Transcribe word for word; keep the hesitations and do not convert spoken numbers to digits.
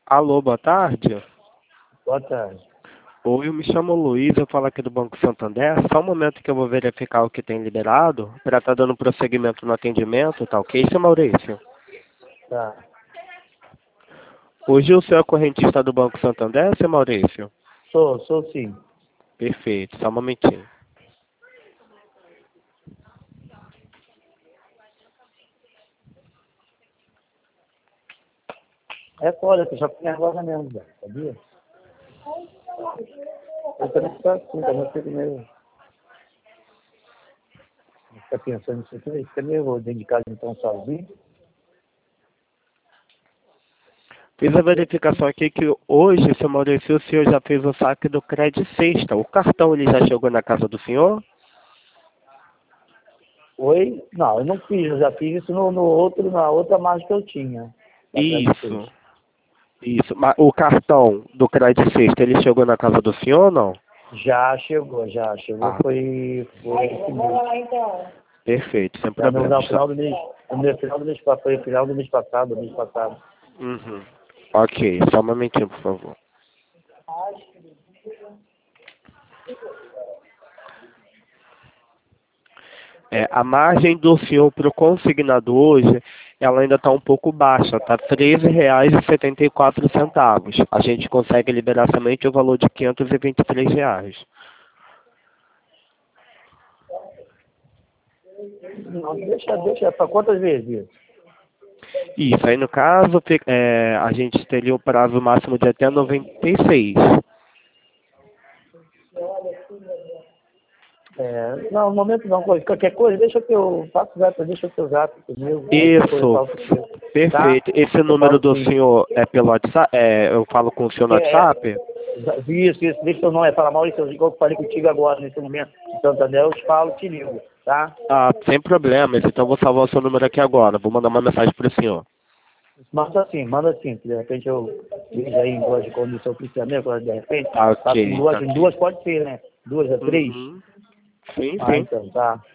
Alô, boa tarde. Boa tarde. Oi, eu me chamo Luiz, eu falo aqui do Banco Santander. Só um momento que eu vou verificar o que tem liberado, para estar dando prosseguimento no atendimento, tá ok, seu Maurício? Tá. Hoje o senhor é correntista do Banco Santander, seu Maurício? Sou, sou sim. Perfeito, só um momentinho. É foda, que eu já fui agora mesmo, velho, sabia? Eu também sou assim, também fico meio... Fica pensando nisso aqui, fica meio dentro de casa então sozinho. Fiz a verificação aqui que hoje, seu Maurício, o senhor já fez o saque do Credit Sexta. O cartão ele já chegou na casa do senhor? Oi? Não, eu não fiz, eu já fiz isso no, no outro, na outra margem que eu tinha. Da Credit Isso, Suisse. isso. Mas o cartão do Credit Sexta, ele chegou na casa do senhor ou não? Já chegou, já chegou, Ah, foi... foi esse mês. perfeito, sem Já no, problema. no final do mês, no meu final do mês, pa- foi no final do mês passado, do mês passado. Uhum. Ok, só um momentinho, por favor. É, a margem do senhor para o consignado hoje, ela ainda está um pouco baixa, está treze reais e setenta e quatro centavos. A gente consegue liberar somente o valor de quinhentos e vinte e três reais. Não, deixa, deixa, para quantas vezes isso? Isso, aí no caso, fi- é, a gente teria o prazo máximo de até noventa e seis. É, não, no momento não, coisa, qualquer coisa, deixa que eu faço zap, deixa que eu zap comigo, qualquer coisa eu Isso, falo comigo, tá? perfeito. Esse Eu número falo do sim. senhor é pelo WhatsApp? É, eu falo com o senhor no É, é, WhatsApp? isso, isso, deixa eu não, é para Maurício, igual eu falei contigo agora, nesse momento, de Santander, eu te falo, te ligo, tá? Ah, sem problemas. Então eu vou salvar o seu número aqui agora. Vou mandar uma mensagem para o senhor. Manda assim, manda assim, que de repente eu vejo aí em duas de condição cristiana, de repente, Tá faço em ok, tá duas, em ok. duas pode ser, né? Duas a três? Uhum. Sim, Ah, sim. então, tá.